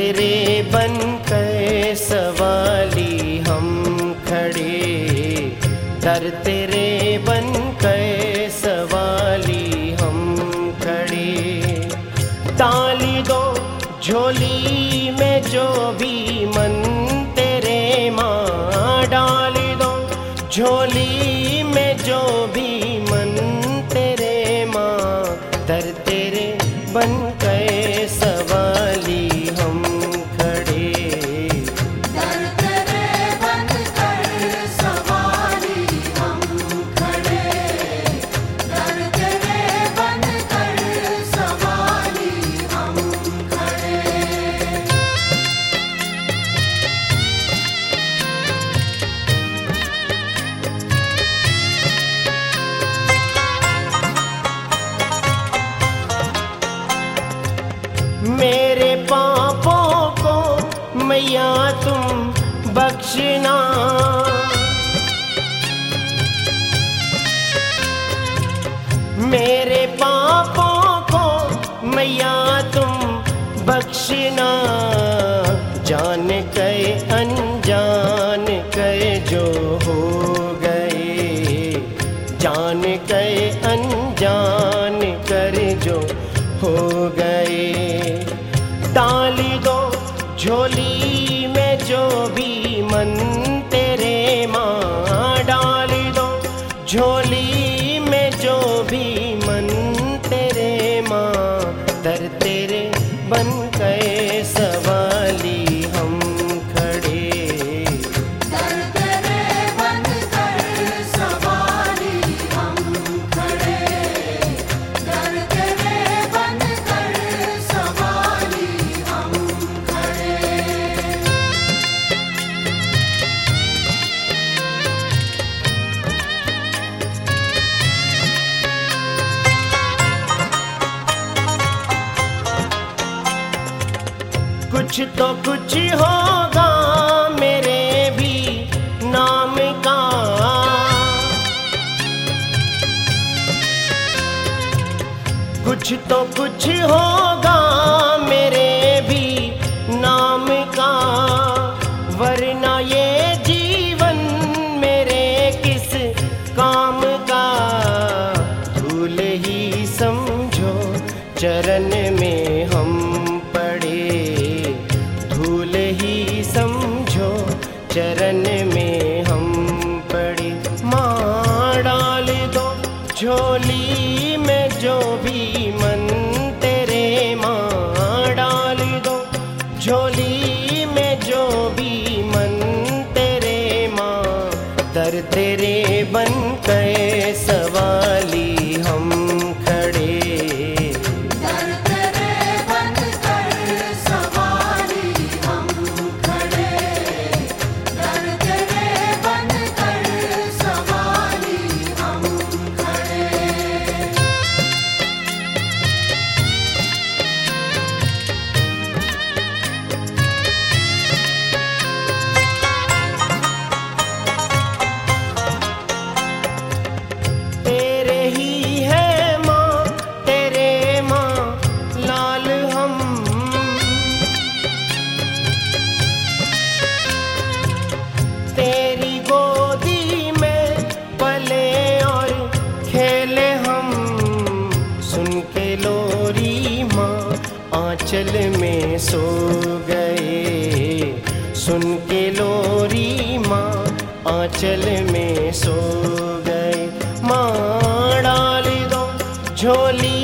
तेरे बनकर सवाली हम खड़े, दर तेरे बनकर सवाली हम खड़े। डाली दो झोली में जो भी मन तेरे माँ, डाली दो झोली में जो भी मन तेरे माँ, दर तेरे बनकर सवाली हम खड़े। दर तेरे बनकर सवाली हम खड़े, दर तेरे बनकर सवाली हम खड़े। मेरे पापों को मैया तुम बख्शना, मेरे पापों को मैया तुम बख्शना। जान के अनजान के जो हो गए, जान के अनजान कर जो हो गए। डाली दो झोली में जो भी मन तेरे माँ, डाली दो झोली में जो भी मन तेरे माँ, दर तेरे बनकर सवाली हम खड़े। दर तेरे बनकर सवाली हम खड़े, दर तेरे बनकर सवाली हम खड़े। कुछ तो कुछ होगा मेरे भी नाम का, कुछ तो कुछ होगा मेरे भी नाम का। वरना ये जीवन मेरे किस काम का, धूल ही समझो चरण में हम पड़े, धूल ही समझो चरण में हम पड़े। माँ डाल दो झोली में जो भी मन तेरे माँ, डाल दो झोली में जो भी मन तेरे माँ, दर तेरे बनकर सवाली हम खड़े। दर तेरे बनकर सवाली हम खड़े, दर तेरे बनकर सवाली हम खड़े। तेरे ही है माँ, तेरे माँ लाल हम, तेरी गोदी में पले और खेले हम। सुन के लोरी माँ आंचल में सो गए, सुन के लोरी माँ आंचल में सो गए। माँ डाल दो झोली